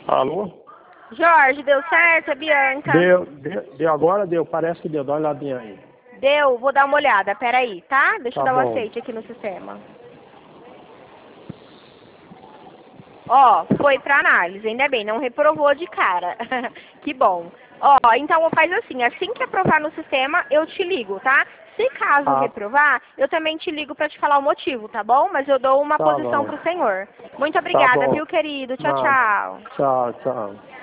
Alô? Jorge, deu certo, a Bianca? Deu agora? Deu, parece que deu, dá uma olhadinha aí. Deu, vou dar uma olhada, peraí, tá? Deixa eu Tá dar um bom. aceite aqui no sistema. Ó, foi pra análise, ainda bem, não reprovou de cara. Que bom. Ó, então faz assim que aprovar no sistema, eu te ligo, tá? Se caso Ah, reprovar, eu também te ligo pra te falar o motivo, tá bom? Mas eu dou uma tá posição bom. pro senhor. Muito Tá obrigada, bom. viu, querido? Tchau, Nada. tchau. Tchau, tchau.